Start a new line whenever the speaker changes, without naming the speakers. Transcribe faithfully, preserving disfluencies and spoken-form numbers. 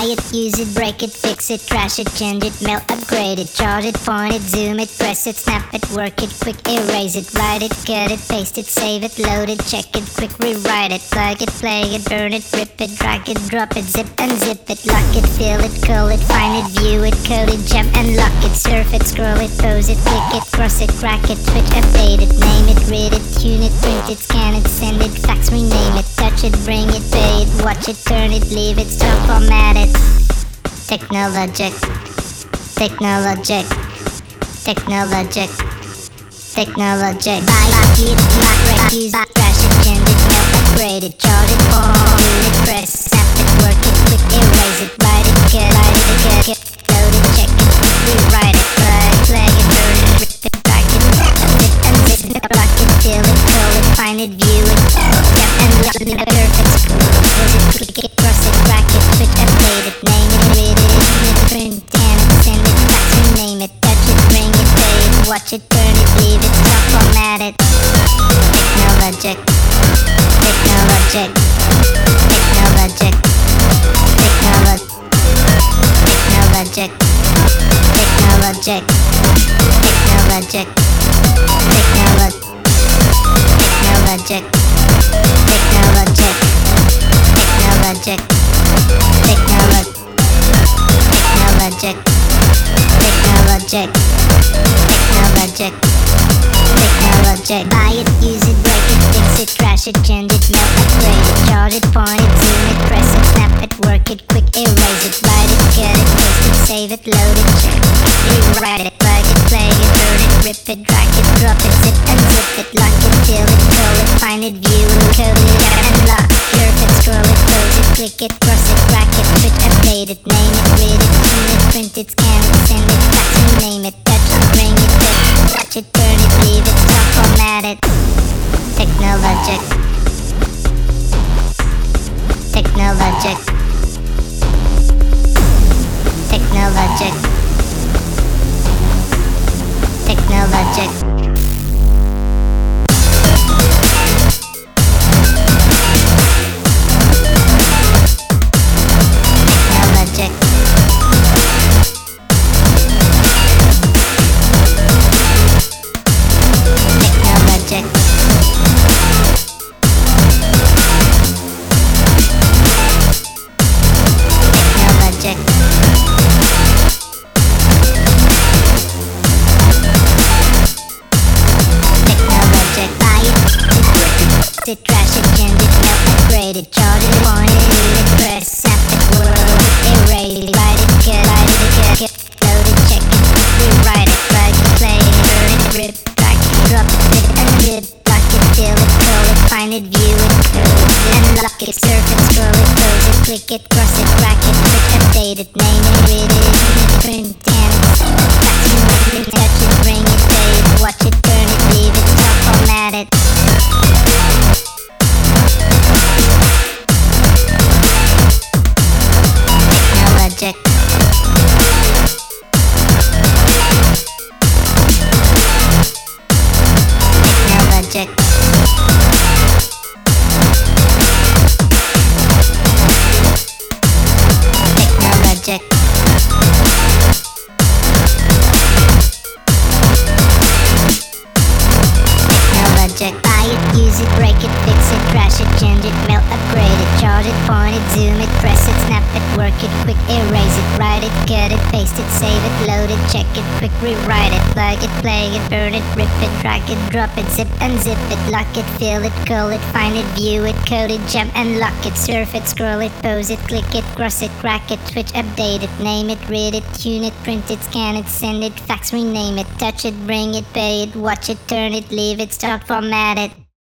Buy it, use it, break it, fix it, trash it, change it, melt, upgrade it, charge it, point it, zoom it, press it, snap it, work it, quick erase it, write it, cut it, paste it, save it, load it, check it, quick rewrite it, plug it, play it, burn it, rip it, drag it, drop it, zip and zip it, lock it, fill it, call it, find it, view it, code it, jump and lock it, surf it, scroll it, pose it, click it, cross it, crack it, switch, update it, name it, read it, tune it, print it, scan it, send it, fax, rename it, touch it, bring it, pay it, watch it, turn it, leave it, stop, format it. Technologic, technologic, technologic, technologic. Buy it, use it, lock it, use it, trash it, change it, melt, upgrade it, charge it, do it, press, snap it, work it, quick erase it, write it, cut, write it, cut, cut, load it, check it, quick rewrite it, plug it, play it, burn it, rip it, drag it, zip and zip it, block it, fill it, call it, find it, view it, jump and lock it, perfect, close it, click it, cross it, crack it, switch, update it, name it, read it, tune it, print, scan it, send it, fax, rename it, touch it, bring it, pay it, watch it, turn it, leave it, stop, format it. Technologic, technologic, technologic, technologic, technologic, technologic, technologic, technologic, technologic, technologic, technologic, technologic, technologic, technologic, technologic, technologic. Buy it, use it, break it, fix it, trash it, change it, melt, upgrade it, charge it, point it, zoom it, press it, snap it, work it, quick erase it, write it, cut it, paste it, save it, load it, check it, rewrite it, plug it, play it, burn it, rip it, drag it, drop it, zip and zip it, lock it, fill it, call it, find it, view it, code it, and lock it, curve it, scroll it, close it, click it, cross it, crack it, switch, update it, name it, read it, tune it, print it, scan it, send it, fax, rename it, touch it, bring it, touch it, touch it, turn it, leave it, stop, format it. Technologic, technologic, technologic, technologic. It, trash it, change it, melt, upgrade it, charge it, point it, read it, press, snap it, work it, erase it, write it, cut, write it, cut, cut, load it, check it, rewrite it, plug it, play it, burn it, rip, drag it, drop it, zip and zip, lock it, fill it, call it, find it, view it, code it, and lock it, surf it, scroll it, close it, click it, cross it, crack it, switch, update it, name it, read it, print, scan it, fax it, touch it, bring it, pay it, watch it, turn it, leave it, stop, format it. Technologic, technologic, technologic. Technologic. Buy it, use it, break it, fix it, trash it, change it, melt, upgrade it, charge it, point it, zoom it, press it, snap it, work it, quick erase it, write it, cut it, paste it, save it, load it, check it, quick rewrite it, plug it, play it, burn it, rip it, drag it, drop it, zip and zip it, lock it, fill it, call it, find it, view it, code it, jump and lock it, surf it, scroll it, pose it, click it, cross it, crack it, switch, update it, name it, read it, tune it, print it, scan it, send it, fax, rename it, touch it, bring it, pay it, watch it, turn it, leave it, start, format it.